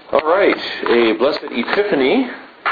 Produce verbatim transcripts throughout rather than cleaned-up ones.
All right, a blessed Epiphany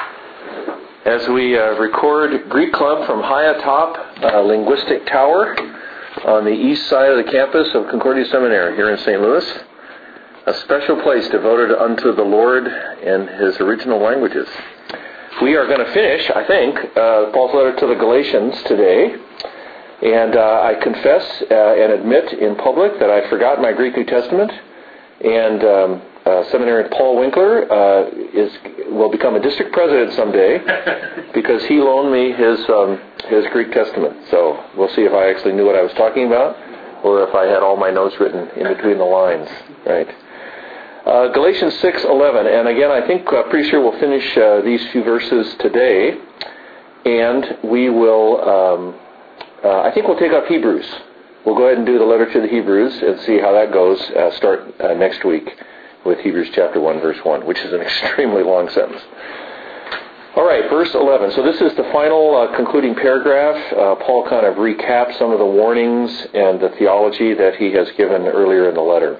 as we uh, record Greek Club from high atop uh, Linguistic Tower on the east side of the campus of Concordia Seminary here in Saint Louis. A special place devoted unto the Lord and His original languages. We are going to finish, I think, uh, Paul's letter to the Galatians today. And uh, I confess uh, and admit in public that I forgot my Greek New Testament. And um, uh, Seminarian Paul Winkler uh, is will become a district president someday because he loaned me his um, his Greek Testament. So we'll see if I actually knew what I was talking about or if I had all my notes written in between the lines. Right. Uh, Galatians six eleven, and again, I think uh, pretty sure we'll finish uh, these few verses today, and we will. Um, uh, I think we'll take up Hebrews. We'll go ahead and do the letter to the Hebrews and see how that goes. Uh, start uh, next week with Hebrews chapter one, verse one, which is an extremely long sentence. All right, verse eleven. So this is the final uh, concluding paragraph. Uh, Paul kind of recaps some of the warnings and the theology that he has given earlier in the letter.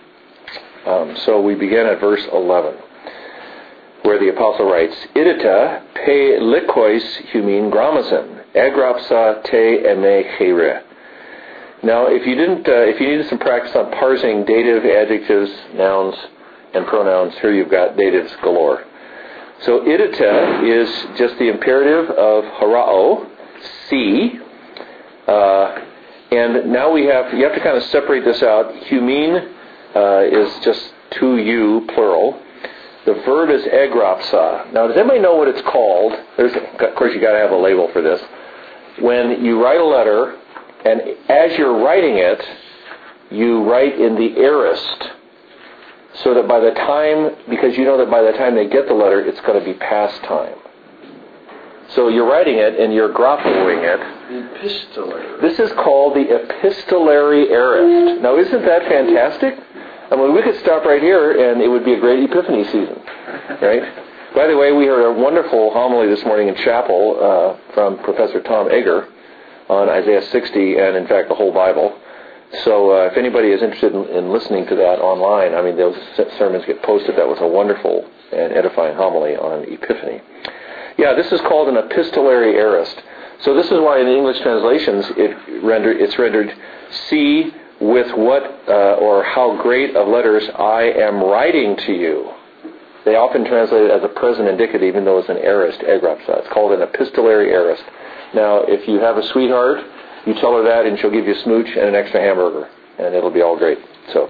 Um, so we begin at verse eleven, where the apostle writes, "Idita pe likois humin gramasin, agrapsa te eme chere." Now, if you didn't, uh, if you needed some practice on parsing dative, adjectives, nouns, and pronouns, here you've got datives galore. So idita is just the imperative of harao, see, uh, and now we have you have to kind of separate this out. Humin Uh, is just to you, plural. The verb is agrapsa. Now, does anybody know what it's called? There's, of course, you got to have a label for this. When you write a letter, and as you're writing it, you write in the aorist, so that by the time, because you know that by the time they get the letter, it's going to be past time. So you're writing it, and you're graphoing it. Epistolary. This is called the epistolary aorist. Now, isn't that fantastic? I mean, we could stop right here, and it would be a great Epiphany season, right? By the way, we heard a wonderful homily this morning in chapel uh, from Professor Tom Egger on Isaiah sixty, and in fact the whole Bible. So uh, if anybody is interested in, in listening to that online, I mean, those sermons get posted. That was a wonderful and edifying homily on Epiphany. Yeah, this is called an epistolary aorist. So this is why in the English translations it render, it's rendered, "See with what uh, or how great of letters I am writing to you." They often translate it as a present indicative, even though it's an aorist, agrapsa. It's called an epistolary aorist. Now, if you have a sweetheart, you tell her that and she'll give you a smooch and an extra hamburger, and it'll be all great. So,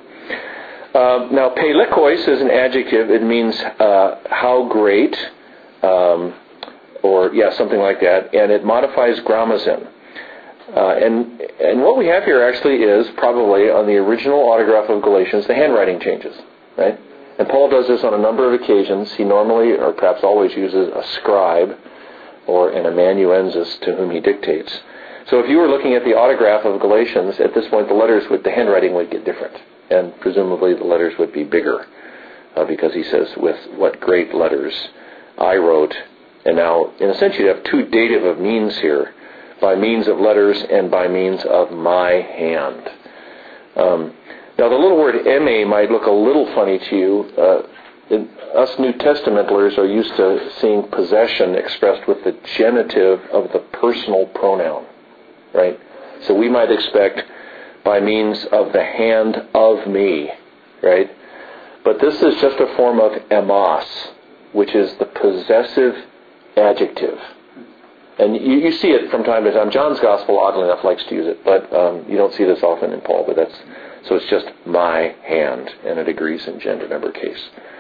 uh, now, pelikois is an adjective. It means uh, how great, um, or yeah, something like that, and it modifies grammasin. Uh, and and what we have here actually is probably on the original autograph of Galatians, the handwriting changes, right? And Paul does this on a number of occasions. He normally, or perhaps always, uses a scribe or an amanuensis to whom he dictates. So if you were looking at the autograph of Galatians, at this point the letters would, the handwriting would get different, and presumably the letters would be bigger, uh, because he says, "With what great letters I wrote." And now, in a sense, you have two dative of means here. By means of letters and by means of my hand. Um, now, the little word eme might look a little funny to you. Uh, it, us New Testamenters are used to seeing possession expressed with the genitive of the personal pronoun, right? So we might expect by means of the hand of me, right? But this is just a form of emos, which is the possessive adjective. And you, you see it from time to time. John's Gospel, oddly enough, likes to use it, but um, you don't see this often in Paul. But that's so it's just my hand, and it agrees in gender number case.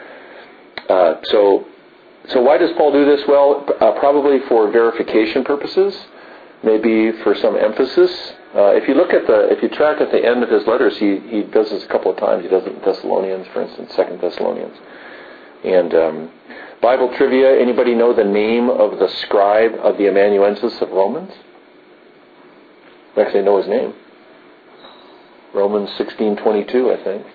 Uh, so, so why does Paul do this? Well, uh, probably for verification purposes, maybe for some emphasis. Uh, if you look at the, if you track at the end of his letters, he he does this a couple of times. He does it in Thessalonians, for instance, Second Thessalonians, and. Um, Bible trivia, anybody know the name of the scribe of the amanuensis of Romans? Actually, know his name. Romans sixteen twenty-two, I think.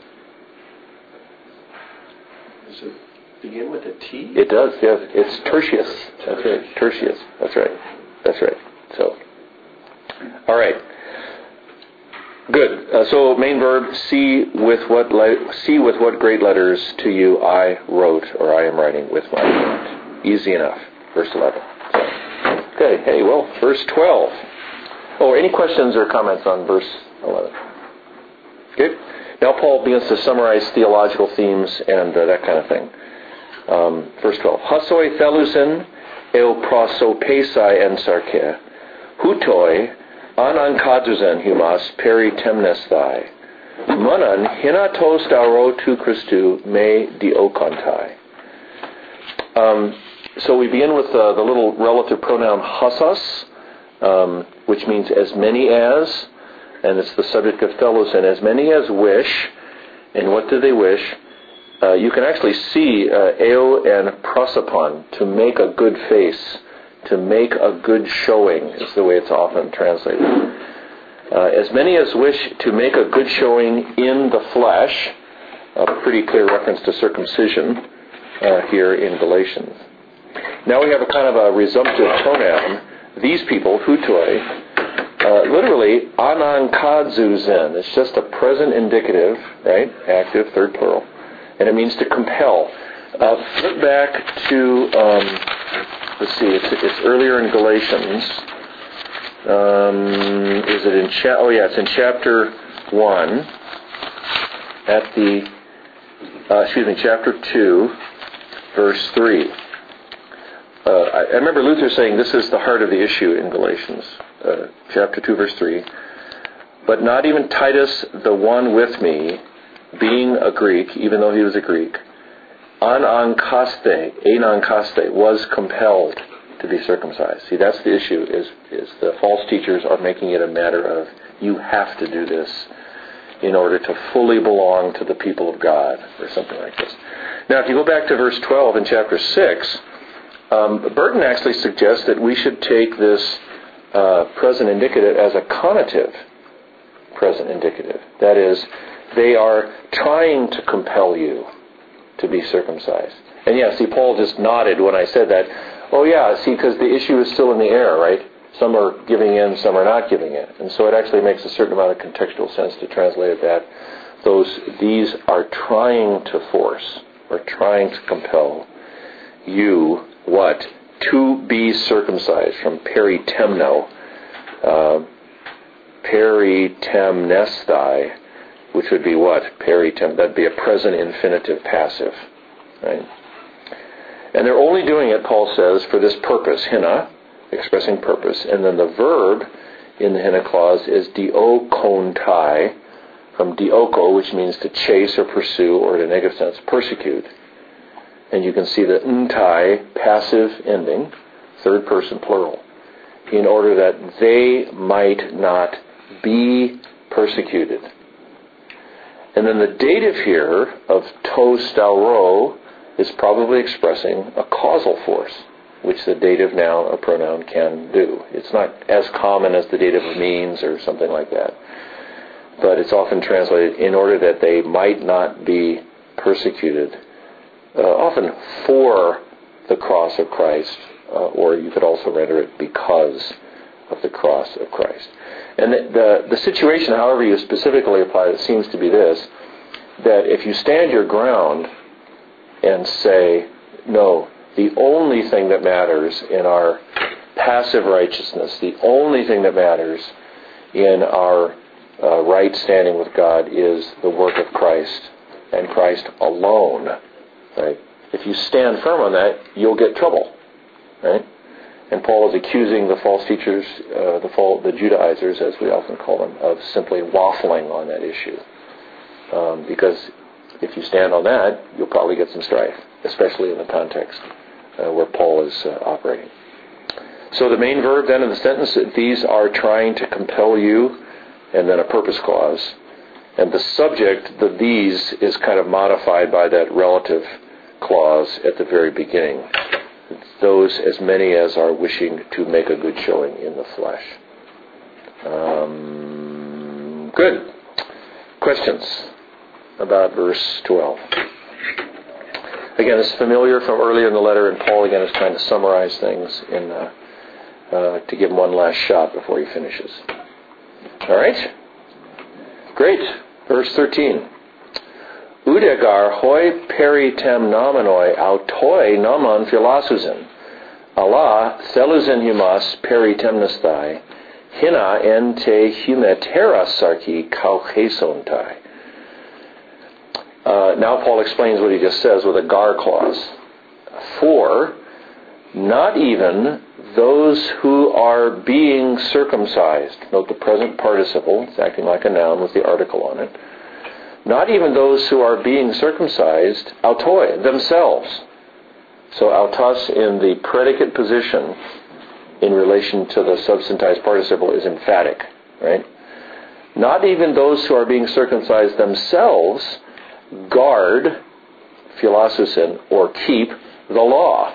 Does it begin with a T? It does, yes. It's Tertius. That's right. Tertius. That's right. That's right. So, all right. Good. Uh, so main verb, see with what le- see with what great letters to you I wrote, or I am writing with my hand. Easy enough. Verse eleven. So, okay. Hey, well, verse twelve. Oh, any questions or comments on verse eleven? Okay. Now Paul begins to summarize theological themes and uh, that kind of thing. Um, verse twelve. Hasoi thelusin eo prosopesai en sarke, hutoi anan kaduzen humas peri temnesthai, manan hinatos dauro tu Christu me diokontai. Um, so we begin with uh, the little relative pronoun hasas, um, which means as many as, and it's the subject of thelusin, as many as wish. And what do they wish? Uh, you can actually see uh, eo and prosopon, to make a good face, to make a good showing, is the way it's often translated. Uh, as many as wish to make a good showing in the flesh, a pretty clear reference to circumcision uh, here in Galatians. Now we have a kind of a resumptive pronoun. These people, hutoi, uh, literally anankadzuzen. It's just a present indicative, right? Active, third plural. And it means to compel. Uh, flip back to, um, let's see, it's, it's earlier in Galatians. Um, is it in cha- Oh yeah, it's in chapter one. At the, uh, excuse me, chapter two, verse three. Uh, I, I remember Luther saying this is the heart of the issue in Galatians, uh, chapter two, verse three. But not even Titus, the one with me, being a Greek, even though he was a Greek, anankaste, anankaste, was compelled to be circumcised. See, that's the issue, is, is the false teachers are making it a matter of, you have to do this in order to fully belong to the people of God, or something like this. Now, if you go back to verse twelve in chapter six, um, Burton actually suggests that we should take this uh, present indicative as a conative present indicative. That is, they are trying to compel you to be circumcised. And yeah, see, Paul just nodded when I said that. Oh yeah, see, because the issue is still in the air, right? Some are giving in, some are not giving in. And so it actually makes a certain amount of contextual sense to translate it that those, these are trying to force, or trying to compel you, what? To be circumcised, from peritemno, uh, peritemnesthai, which would be what? Peritem, that'd be a present infinitive passive, right? And they're only doing it, Paul says, for this purpose, hina, expressing purpose. And then the verb in the hina clause is diokontai, from dioko, which means to chase or pursue, or in a negative sense, persecute. And you can see the ntai, passive ending, third person plural, in order that they might not be persecuted. And then the dative here of to stauro is probably expressing a causal force, which the dative noun or pronoun can do. It's not as common as the dative of means or something like that. But it's often translated in order that they might not be persecuted, uh, often for the cross of Christ, uh, or you could also render it because of the cross of Christ. And the, the, the situation, however you specifically apply it, seems to be this, that if you stand your ground and say, no, the only thing that matters in our passive righteousness, the only thing that matters in our uh, right standing with God is the work of Christ and Christ alone, right? If you stand firm on that, you'll get trouble, right? And Paul is accusing the false teachers, uh, the, false, the Judaizers, as we often call them, of simply waffling on that issue. Um, because if you stand on that, you'll probably get some strife, especially in the context uh, where Paul is uh, operating. So the main verb then in the sentence, these are trying to compel you, and then a purpose clause. And the subject, the these, is kind of modified by that relative clause at the very beginning. Those as many as are wishing to make a good showing in the flesh. Um, good. Questions about verse twelve? Again, it's familiar from earlier in the letter, and Paul again is trying to summarize things in uh, uh, to give him one last shot before he finishes. All right? Great. Verse thirteen. Udegar hoi peritem nomenoi autoi naman philasusin. Allah seluzen humas peritemnesthai. Hina en te humetera sarki kauchesontai. Uh, now Paul explains what he just says with a gar clause. For not even those who are being circumcised, note the present participle, it's acting like a noun with the article on it, not even those who are being circumcised, autoi, themselves. So autos in the predicate position in relation to the substantivized participle is emphatic, right? Not even those who are being circumcised themselves guard, philasusin, or keep the law.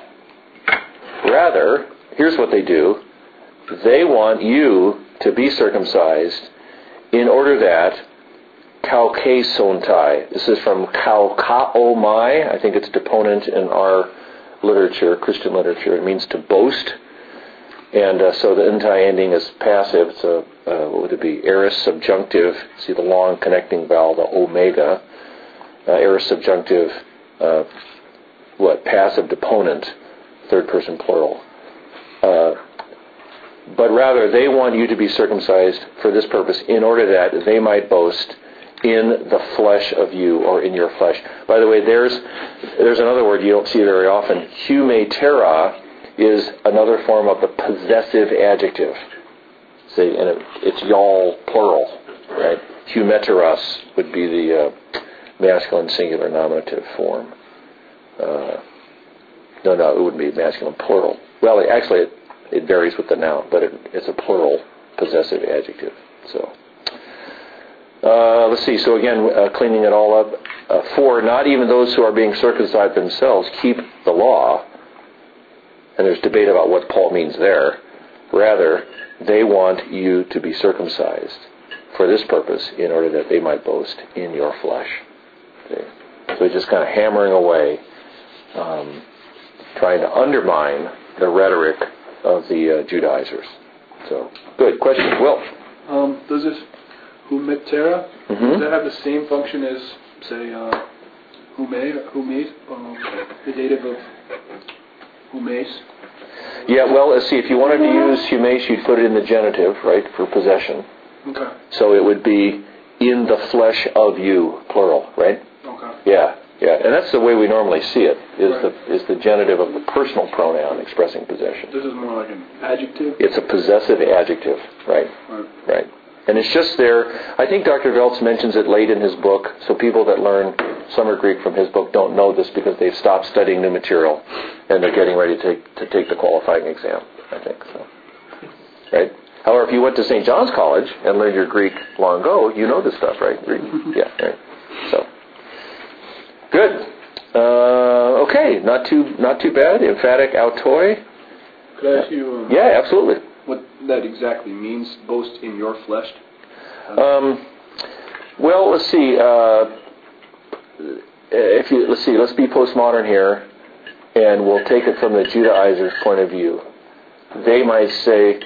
Rather, here's what they do. They want you to be circumcised in order that kauchesontai, this is from kaukaomai, I think it's deponent in our literature, Christian literature, it means to boast. And uh, so the entai ending is passive. It's a, uh, what would it be, aorist subjunctive. See the long connecting vowel, the omega. Uh, aorist subjunctive, uh, what, passive deponent, third person plural. Uh, but rather, they want you to be circumcised for this purpose in order that they might boast in the flesh of you, or in your flesh. By the way, there's there's another word you don't see very often. Humetera is another form of the possessive adjective. See, and it, it's y'all plural, right? Humeteros would be the uh, masculine singular nominative form. Uh, no, no, it wouldn't be masculine plural. Well, it, actually, it, it varies with the noun, but it, it's a plural possessive adjective. So, uh, let's see. So again, uh, cleaning it all up. Uh, for not even those who are being circumcised themselves keep the law. And there's debate about what Paul means there. Rather, they want you to be circumcised for this purpose in order that they might boast in your flesh. Okay. So he's just kind of hammering away, um, trying to undermine the rhetoric of the uh, Judaizers. So, good. Question, Will? Um, does this humetera, mm-hmm. does that have the same function as, say, uh, hume, humes, um, the dative of humes? Yeah, well, let's see. If you wanted to use humes, you'd put it in the genitive, right, for possession. Okay. So it would be in the flesh of you, plural, right? Okay. Yeah, yeah. And that's the way we normally see it, is right. the is the genitive of the personal pronoun expressing possession. This is more like an adjective? It's a possessive adjective, right? Right. Right. And it's just there. I think Doctor Veltz mentions it late in his book, so people that learn Summer Greek from his book don't know this because they've stopped studying new material and they're getting ready to take to take the qualifying exam, I think. So, right? However, if you went to Saint John's College and learned your Greek long ago, you know this stuff, right? Yeah, right. So, good. Uh, okay, not too not too bad. Emphatic autoi. Could I ask you? Um, yeah, absolutely. What that exactly means? Boast in your flesh. Um, well, let's see. Uh, if you let's see, let's be postmodern here, and we'll take it from the Judaizers' point of view. They might say,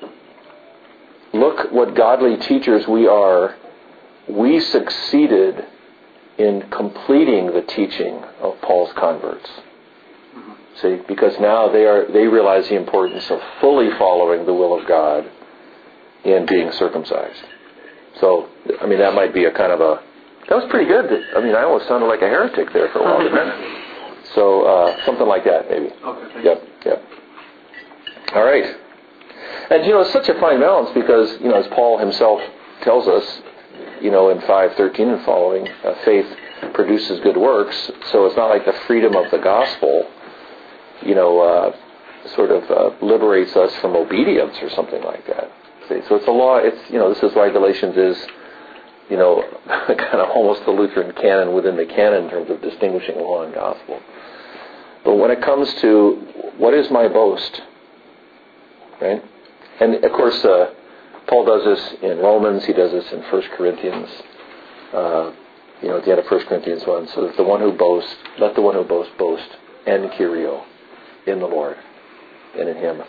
look what godly teachers we are. We succeeded in completing the teaching of Paul's converts. Mm-hmm. See, because now they are they realize the importance of fully following the will of God and being circumcised. So, I mean, that might be a kind of a... That was pretty good. I mean, I almost sounded like a heretic there for a while, didn't I? So, uh, something like that, maybe. Okay, thank Yep, you. yep. All right. And, you know, it's such a fine balance because, you know, as Paul himself tells us, you know, in five thirteen and following, uh, faith produces good works. So it's not like the freedom of the gospel, you know, uh, sort of uh, liberates us from obedience or something like that. See? So it's a law. It's, you know, this is why Galatians is, you know, kind of almost the Lutheran canon within the canon in terms of distinguishing law and gospel. But when it comes to what is my boast, right? And of course, uh, Paul does this in Romans. He does this in First Corinthians. Uh, you know, at the end of First Corinthians one. So that the one who boasts, let the one who boasts boast en Kyrio, in the Lord, and in Him.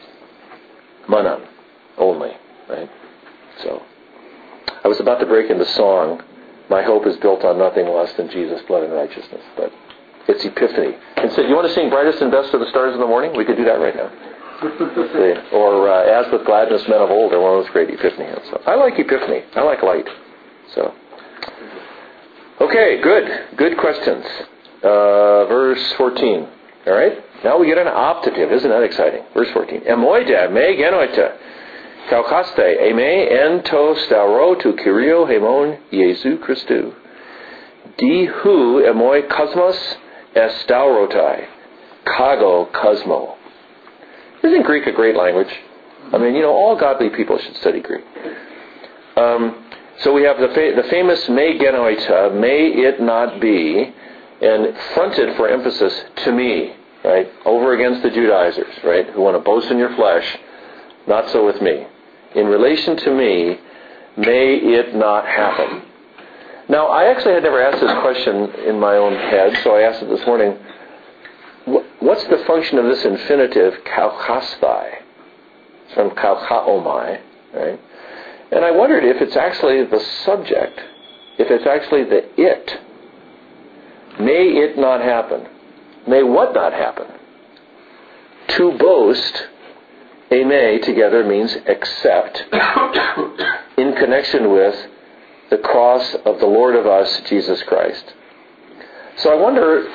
Manan, only, right? So, I was about to break into song. my hope is built on nothing less than Jesus' blood and righteousness. But it's Epiphany. And so, you want to sing Brightest and Best of the Stars in the Morning? We could do that right now. Or uh, As with Gladness Men of Old, are one of those great Epiphany hymns. So I like Epiphany. I like light. So, okay, good. Good questions. Uh, verse fourteen. All right? Now we get an optative. Isn't that exciting? Verse fourteen. Emoida me genoita. Kaukaste eme ento stauro tu Kyrio hemon Jesu Christu. Di hu emoi cosmos estaurotai. Kago cosmo. Isn't Greek a great language? I mean, you know, all godly people should study Greek. Um, so we have the, fa- the famous me genoita, may it not be, and fronted for emphasis to me, right? Over against the Judaizers, right? Who want to boast in your flesh. Not so with me. In relation to me, may it not happen. Now, I actually had never asked this question in my own head, so I asked it this morning. What's the function of this infinitive, kauchasthai? It's from kauchaomai, right? And I wondered if it's actually the subject, if it's actually the it. May it not happen. May what not happen? To boast, ame together means except, in connection with the cross of the Lord of us, Jesus Christ. So I wonder,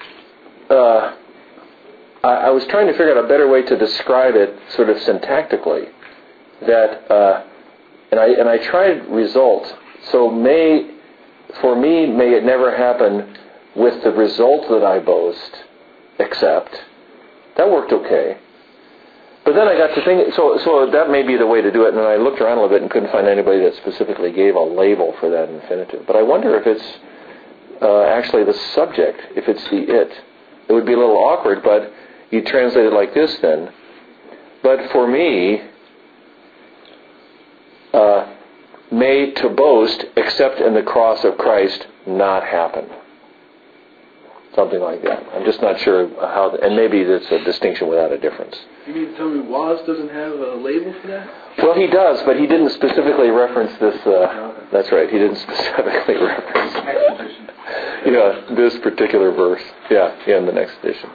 uh, I, I was trying to figure out a better way to describe it sort of syntactically. That, uh, and I and I tried result. So may, for me, may it never happen with the result that I boast, except. That worked okay. But then I got to think, so so that may be the way to do it, and then I looked around a little bit and couldn't find anybody that specifically gave a label for that infinitive. But I wonder if it's uh, actually the subject, if it's the it. It would be a little awkward, but you translate it like this then. But for me, uh, may to boast, except in the cross of Christ, not happen. Something like that. I'm just not sure how, and maybe it's a distinction without a difference. You mean to tell me Woz doesn't have a label for that? Well, he does, but he didn't specifically reference this. Uh, okay. That's right. He didn't specifically reference, you know, this particular verse. Yeah, yeah, in the next edition.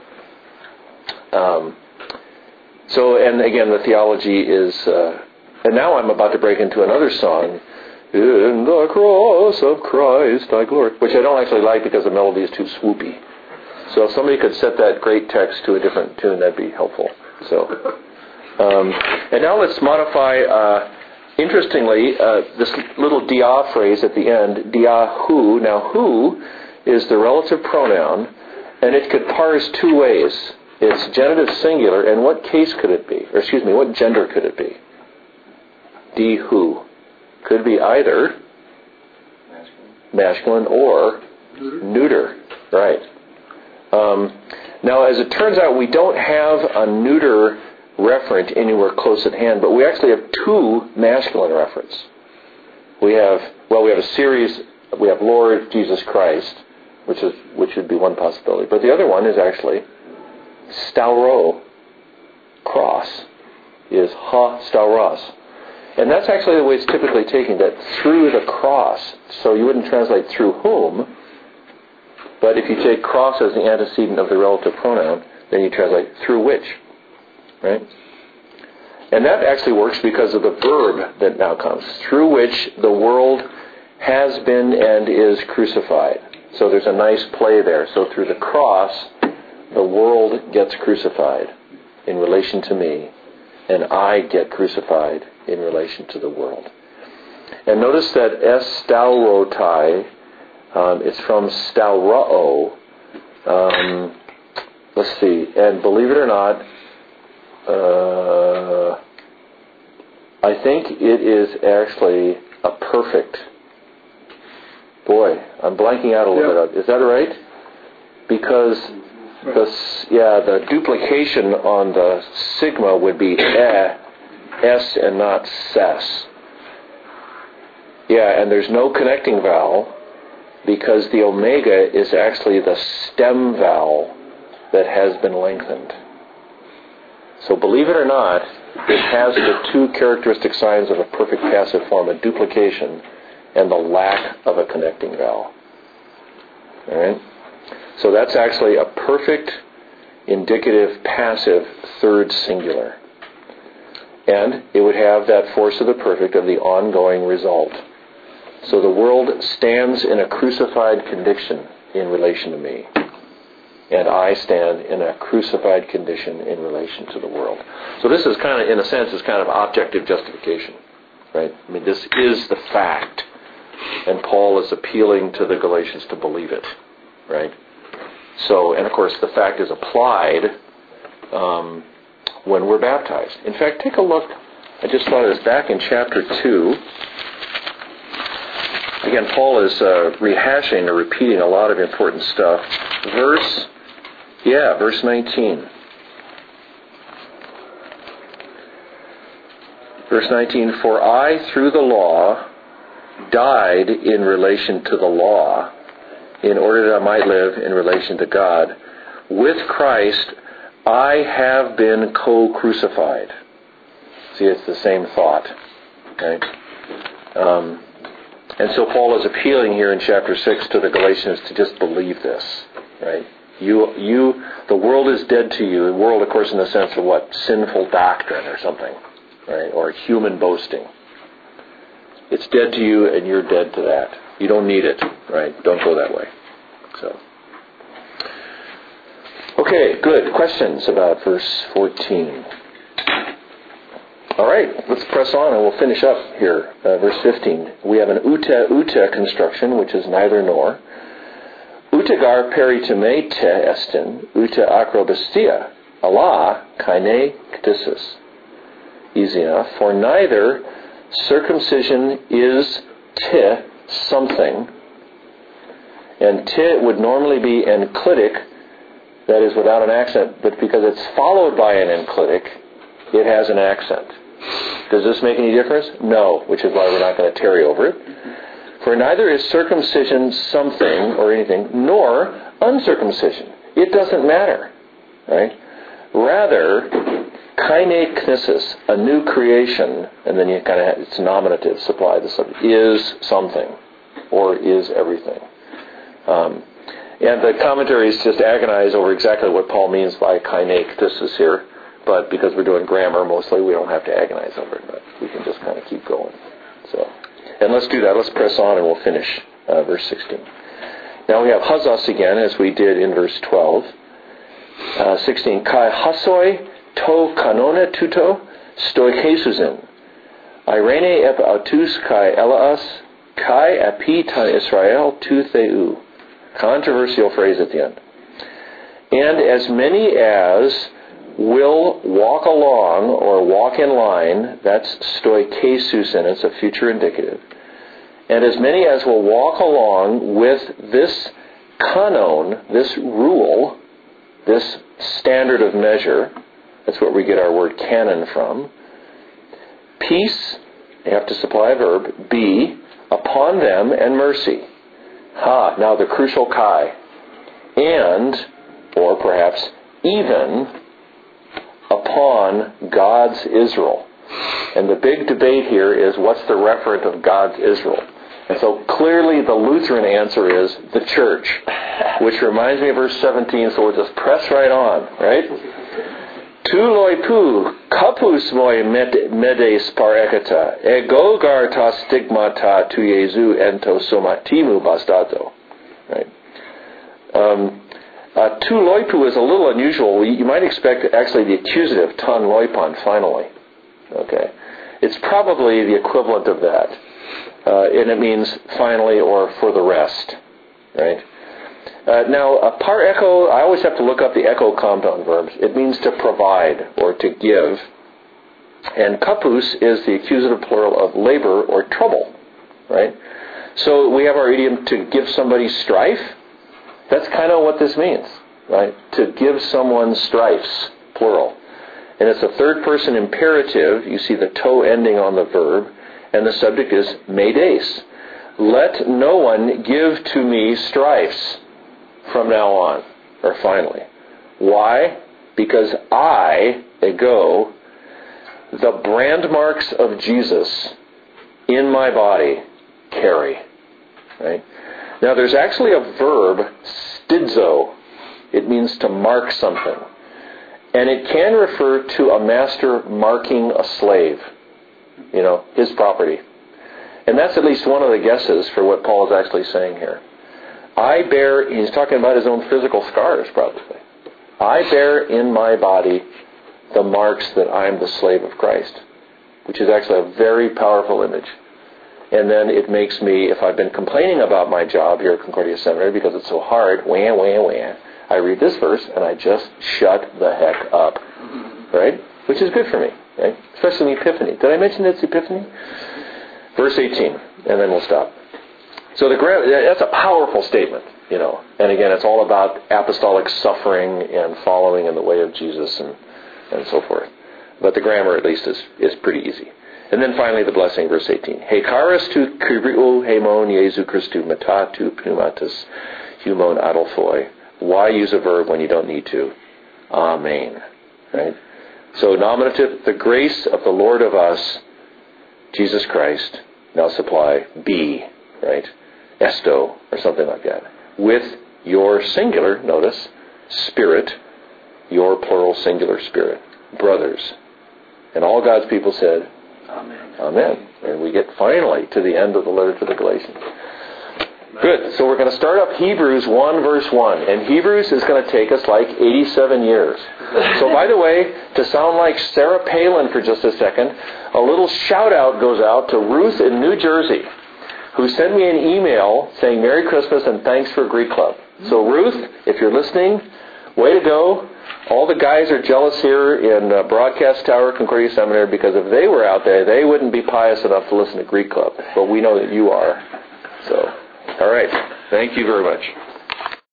Um, so, and again, the theology is, uh, and now I'm about to break into another song. In the cross of Christ I glory, which I don't actually like because the melody is too swoopy. So if somebody could set that great text to a different tune, that'd be helpful. So, um, and now let's modify. Uh, interestingly, uh, this little dia phrase at the end, dia hu. Now, hu is the relative pronoun, and it could parse two ways. It's genitive singular, and what case could it be? Or excuse me, what gender could it be? Di hu. Could be either masculine, masculine or neuter. neuter. Right. Um, now, as it turns out, we don't have a neuter referent anywhere close at hand, but we actually have two masculine referents. We have, well, we have a series. We have Lord Jesus Christ, which is which would be one possibility, but the other one is actually stauro, cross, is ha stauros. And that's actually the way it's typically taken, that through the cross. So you wouldn't translate through whom, but if you take cross as the antecedent of the relative pronoun, then you translate through which. Right? And that actually works because of the verb that now comes, through which the world has been and is crucified. So there's a nice play there. So through the cross, the world gets crucified in relation to me, and I get crucified in relation to the world. And notice that estaurotai um, is from staurao. Um, let's see. And believe it or not, uh, I think it is actually a perfect. Boy, I'm blanking out a little yep. bit. Is that right? Because the yeah the duplication on the sigma would be eh. S and not ses. Yeah, and there's no connecting vowel because the omega is actually the stem vowel that has been lengthened. So believe it or not, it has the two characteristic signs of a perfect passive form, a duplication and the lack of a connecting vowel. All right? So that's actually a perfect indicative passive third singular. And it would have that force of the perfect of the ongoing result. So the world stands in a crucified condition in relation to me. And I stand in a crucified condition in relation to the world. So this is kind of, in a sense, is kind of objective justification. Right? I mean, this is the fact. And Paul is appealing to the Galatians to believe it. Right? So, and of course, the fact is applied um, when we're baptized. In fact, take a look. I just thought of this back in chapter two. Again, Paul is uh, rehashing or repeating a lot of important stuff. Verse, yeah, verse nineteen. Verse nineteen, for I, through the law, died in relation to the law, in order that I might live in relation to God. With Christ, I have been co-crucified. See, it's the same thought. Okay? Um, and so Paul is appealing here in chapter six to the Galatians to just believe this. Right? You, you, the world is dead to you. The world, of course, in the sense of what? Sinful doctrine or something. Right? Or human boasting. It's dead to you and you're dead to that. You don't need it. Right? Don't go that way. So. Okay, good. Questions about verse fourteen? All right, let's press on and we'll finish up here. Uh, verse fifteen. We have an uta uta construction, which is neither nor. Utagar peritimete estin, uta acrobastia, Allah kaine ktisis. Easy enough. For neither circumcision is t something, and t would normally be enclitic, that is without an accent, but because it's followed by an enclitic, it has an accent. Does this make any difference? No, which is why we're not going to tarry over it. For neither is circumcision something or anything, nor uncircumcision. It doesn't matter, right? Rather, kaine knisis, a new creation, and then you kind of have, it's nominative, supply the subject, is something, or is everything. Um, and the commentaries just agonize over exactly what Paul means by kaine knisis here, but because we're doing grammar mostly, we don't have to agonize over it, but we can just kind of keep going. So, and let's do that. Let's press on and we'll finish uh, verse sixteen. Now we have hazos again, as we did in verse twelve. Uh, sixteen. Kai hasoi to kanone tuto stoi Jesusin. Irene ep autus kai elaas kai api ta Israel tu theu. Controversial phrase at the end. And as many as will walk along or walk in line, that's stoikesusin, it's a future indicative. And as many as will walk along with this canon, this rule, this standard of measure, that's where we get our word canon from. Peace, you have to supply a verb, be upon them and mercy. Ha, now the crucial kai. And, or perhaps even, upon God's Israel. And the big debate here is what's the referent of God's Israel? And so clearly the Lutheran answer is the church, which reminds me of verse seventeen, so we'll just press right on, right? Tu loipu kapus moi medes parekata ego garta stigmata tu Jesu ento somatimu bastato. Right? Um, uh, tu loipu is a little unusual. You might expect actually the accusative ton loipon finally. Okay, it's probably the equivalent of that, uh, and it means finally or for the rest. Right? Uh, now, uh, par echo, I always have to look up the echo compound verbs. It means to provide or to give. And kapus is the accusative plural of labor or trouble. Right? So we have our idiom to give somebody strife. That's kind of what this means. Right? To give someone strifes, plural. And it's a third person imperative. You see the to ending on the verb. And the subject is medes. Let no one give to me strifes. From now on, or finally. Why? Because I, ego, the brand marks of Jesus in my body carry. Right? Now, there's actually a verb, stidzo. It means to mark something. And it can refer to a master marking a slave, you know, his property. And that's at least one of the guesses for what Paul is actually saying here. I bear, he's talking about his own physical scars, probably. I bear in my body the marks that I'm the slave of Christ, which is actually a very powerful image. And then it makes me, if I've been complaining about my job here at Concordia Seminary because it's so hard, wah, wah, wah, I read this verse and I just shut the heck up. Right? Which is good for me. Right? Especially in Epiphany. Did I mention it's Epiphany? Verse eighteen, and then we'll stop. So the that's a powerful statement, you know. And again, it's all about apostolic suffering and following in the way of Jesus and, and so forth. But the grammar, at least, is, is pretty easy. And then finally, the blessing, verse eighteen. Hekaris tu kyriou hemon Jesu Christu metatu pneumatus humon adelphoi. Why use a verb when you don't need to? Amen. Right? So nominative, the grace of the Lord of us, Jesus Christ, now supply, be, right? Esto, or something like that. With your singular, notice, spirit, your plural singular spirit, brothers. And all God's people said, Amen. Amen. And we get finally to the end of the letter to the Galatians. Good. So we're going to start up Hebrews one verse one. And Hebrews is going to take us like eighty-seven years. So by the way, to sound like Sarah Palin for just a second, a little shout out goes out to Ruth in New Jersey, who sent me an email saying Merry Christmas and thanks for Greek Club. So Ruth, if you're listening, way to go. All the guys are jealous here in uh, Broadcast Tower, Concordia Seminary, because if they were out there, they wouldn't be pious enough to listen to Greek Club. But we know that you are. So, all right. Thank you very much.